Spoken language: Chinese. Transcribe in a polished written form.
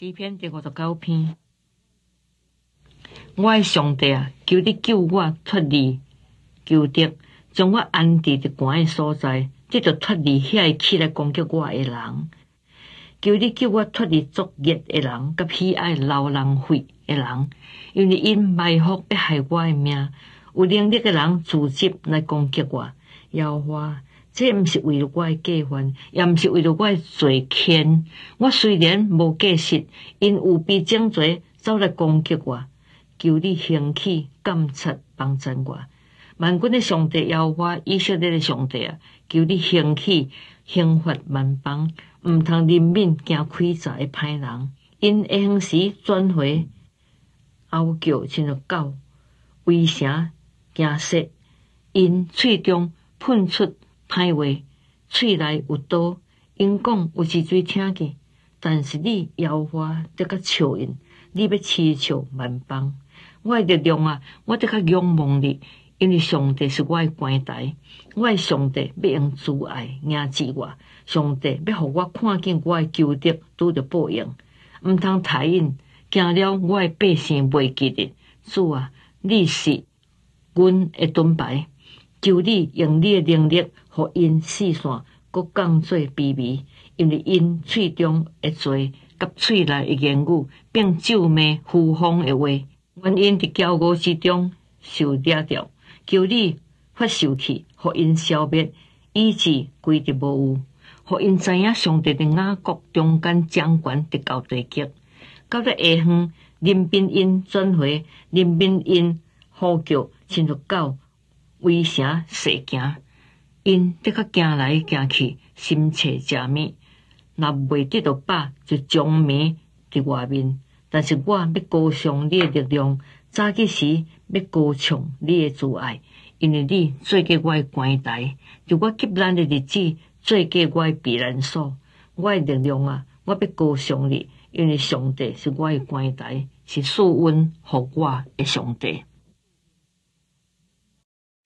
第59篇，我的上帝啊，求你救我脱离仇敌，将我安置伫寒的所在，这就脱离遐起来攻击我的人。求你救我脱离作孽的人，甲喜爱流人血的人，因为因埋伏要害我的命。有能力的人组织来攻击我，耶和华，这毋是为了我的过犯，也毋是为了我的罪愆。我虽然无过失，因有备整罪走来攻击我，求你兴起监察帮助我。万军的上帝耶和华，以色列的上帝啊，求你兴起刑罚万邦，毋通怜悯行诡诈的歹人。因下昏时转回嗷叫，亲像狗，威声惊sợ。因喙中喷出歹话，喙内有刀。因讲有一嘴听见，但是你耶和华得较笑因，你要嗤笑万邦。我的力量啊，我得较仰望你，因为上帝是我的关台。我的上帝要用慈爱压制我，上帝要互我看见我的仇敌拄着报应，毋通太因惊了我的百姓袂记得。主啊，你是阮的盾牌，求你用你的能力，互因四散，搁降做卑微，因为因喙中的罪，甲喙内的言语，并咒骂呼风的话，愿因伫骄傲之中受掠着。求你发受气，互因消灭，以致规日无有，互因知影上帝伫雅各中间掌权得到地极。到了下昏，林兵因转回，林兵因呼叫，亲像狗，威声势行。因得较行来行去，心切食物，若袂得到饱，就将眠伫外面。但是我要高尚你的力量，早起时要高唱你的慈爱，因为你做过我的关台，就我急难的日子，做过我的避难所。我的力量啊，我要高尚你，因为上帝是我的关台，是赐恩予我的上帝。